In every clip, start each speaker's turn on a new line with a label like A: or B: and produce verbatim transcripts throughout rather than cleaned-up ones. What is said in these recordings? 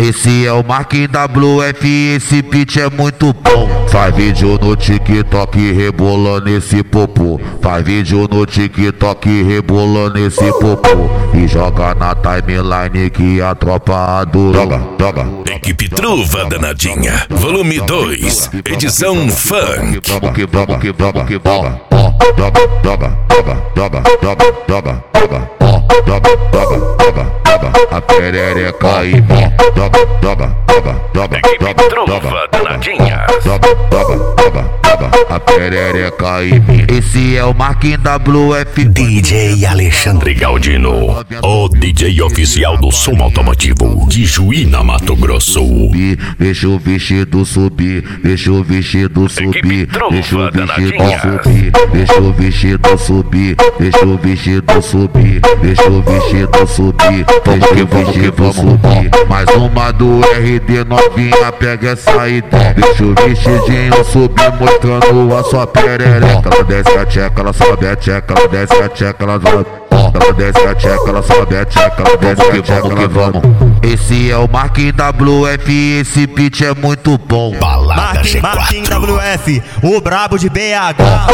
A: Esse é o Marquinhos W F, esse beat é muito bom. Faz vídeo no TikTok rebolando esse popô. Faz vídeo no TikTok rebolando esse popô. E joga na timeline que a tropa adorou. Joga, joga.
B: Equipe Truva Danadinha, volume dois, edição funk.
A: Joga, que joga, que joga, que joga. Joga, joga, joga, joga, joga, joga, joga, joga, joga, joga, joga. A perereca aí, joga, joga, joga, joga,
B: Equipe Truva Danadinha.
A: joga, joga, joga, joga. A perereca aí. Esse é o Marquinhos W F.
B: D J Alexandre Galdino, o D J oficial do som automotivo de Juína, Mato Grosso.
A: Deixa o vestido subir, deixa o vestido subir, deixa o vestido subir, deixa o vestido subir, deixa o vestido subir, deixa o vestido subir, deixa o vestido subir. Mais uma do R D novinha, pega essa ideia. Deixa o vestidinho subir, mostrando a sua perereca. Ela desce a tcheca, ela sobe a tcheca, ela desce a tcheca, ela sobe. Ela desce a tcheca, ela sobe a tcheca, ela desce a tcheca, ela vamos. Esse é o Marquinhos W F, esse beat é muito bom.
B: Balada G quatro.
C: Marquinhos W F, o brabo de B H.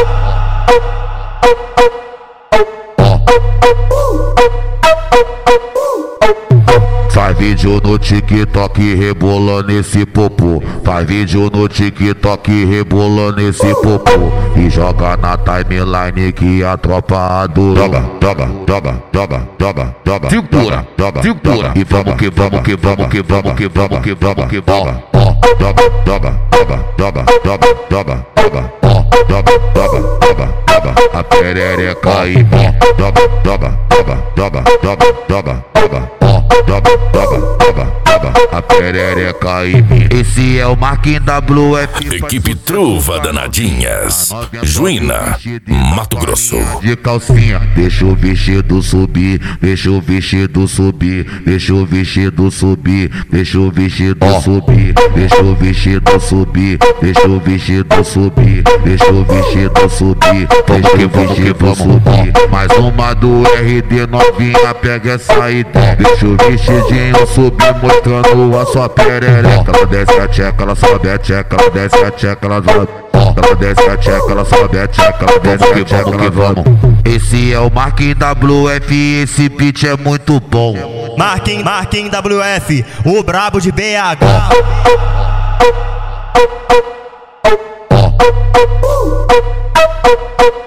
A: Faz vídeo no TikTok rebolando esse popô. Faz vídeo no TikTok rebolando esse popô. E joga na timeline que a tropa adorou. Joga, joga, joga, joga, joga, joga. Segura, joga, segura. E vamos que vamos que vamos que vamos que vamos que vamos que vamos. Joga, joga, joga, joga, joga, joga, joga. Joga, joga, joga, joga. A perereca aí. Joga, joga, joga, joga, joga, joga, joga. Joga, joga, joga, joga. A perereca aí. Esse é o Marquinhos W F.
B: Equipe Truva Danadinhas, Juína, Mato Grosso.
A: De calcinha, deixa o vestido subir, deixa o vestido subir, deixa o vestido subir, deixa o vestido subir, deixa o vestido subir, deixa o vestido subir, deixa o vestido subir, deixa o vestido subir. Mais uma do R D novinha, pega essa ideia. Deixa o vestidinho subir, mostrando a sua perereca. Ela desce a tcheca, ela sobe a tcheca, ela desce a tcheca, ela sobe. Ela desce a tcheca, ela sobe a tcheca, ela desce a tcheca, ela vamos. Esse é o Marquinhos W F, esse beat é muito bom.
C: Marquinhos, Marquinhos W F, o brabo de B H.
A: Ó.